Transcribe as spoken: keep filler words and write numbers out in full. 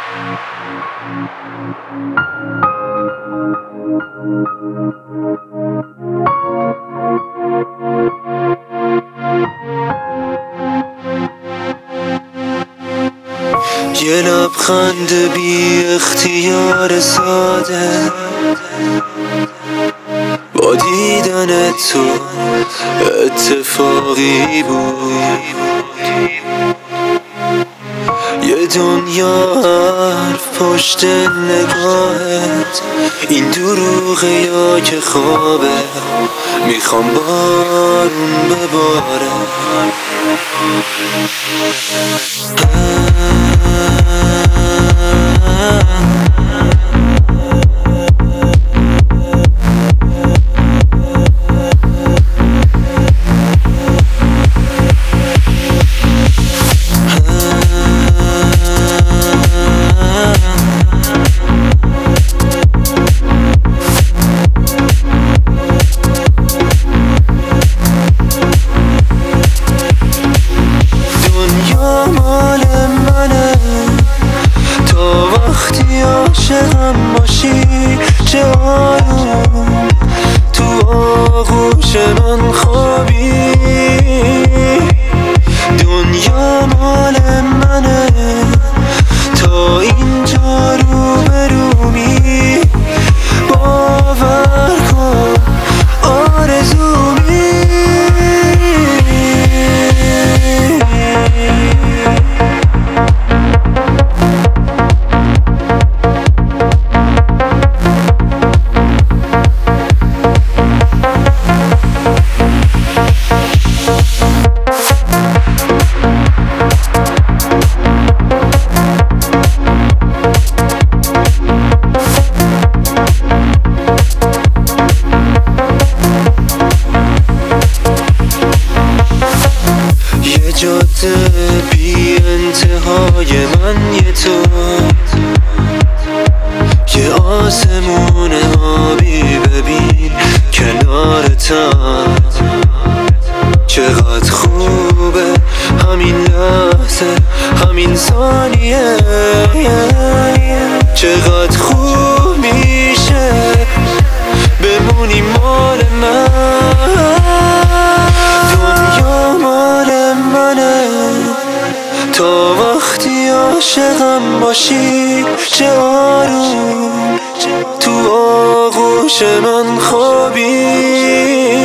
یه لبخند بی اختیار ساده با دیدن تو اتفاقی بود. یه دنیا حرف پشت نگاهت، این دروغه یا که خوابه، میخوام بارون بباره. عاشقم باشی چه آروم تو آغوش من خوابی. دنیا مال منه تا اینجا رو برومی. باور کن آرزومی. جاده بی انتهای من یه تو، یه آسمون آبی ببین کنارتم. چقدر خوبه همین لحظه همین ثانیه، چقدر خوب میشه بمونی مال من. دنیا مال منه تا وقتی عاشقم باشی چه آروم تو آغوش من خوابی.